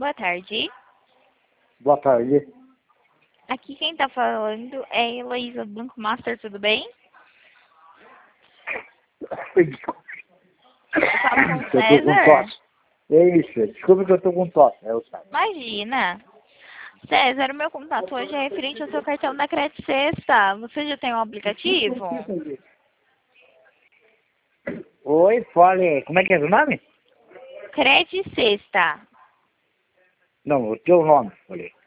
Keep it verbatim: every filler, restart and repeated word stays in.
Boa tarde. Boa tarde. Aqui quem tá falando é a Heloísa do Banco Master, tudo bem? Eu falo com o Eu tô com César? tosse. É isso, desculpa que eu tô com tosse. É o César. Imagina. César, o meu contato hoje é referente ao seu cartão da Crédito Sexta. Você já tem um aplicativo? Oi, fale. Como é que é o nome? Crédito Sexta. Não, o teu nome, falei.